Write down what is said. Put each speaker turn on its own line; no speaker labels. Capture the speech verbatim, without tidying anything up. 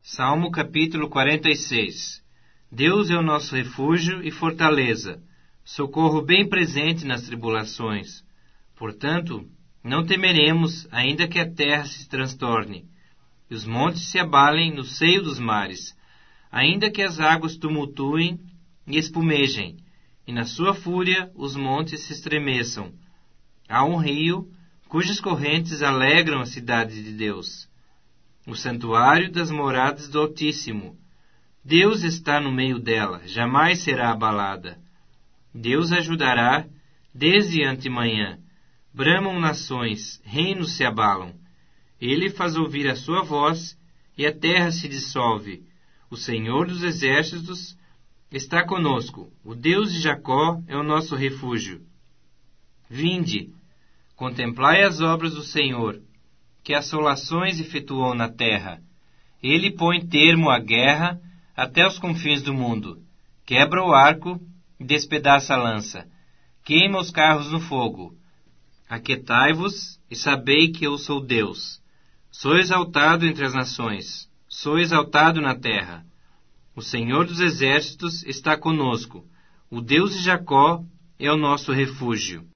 Salmo capítulo quarenta e seis. Deus é o nosso refúgio e fortaleza, socorro bem presente nas tribulações. Portanto, não temeremos, ainda que a terra se transtorne, e os montes se abalem no seio dos mares, ainda que as águas tumultuem e espumejem, e na sua fúria os montes se estremeçam. Há um rio, cujas correntes alegram a cidade de Deus, o santuário das moradas do Altíssimo. Deus está no meio dela, jamais será abalada. Deus ajudará desde antemanhã. Bramam nações, reinos se abalam. Ele faz ouvir a sua voz e a terra se dissolve. O Senhor dos exércitos está conosco. O Deus de Jacó é o nosso refúgio. Vinde, contemplai as obras do Senhor, que assolações efetuou na terra. Ele põe termo à guerra até os confins do mundo. Quebra o arco e despedaça a lança. Queima os carros no fogo. Aquietai-vos e sabei que eu sou Deus. Sou exaltado entre as nações. Sou exaltado na terra. O Senhor dos exércitos está conosco. O Deus de Jacó é o nosso refúgio.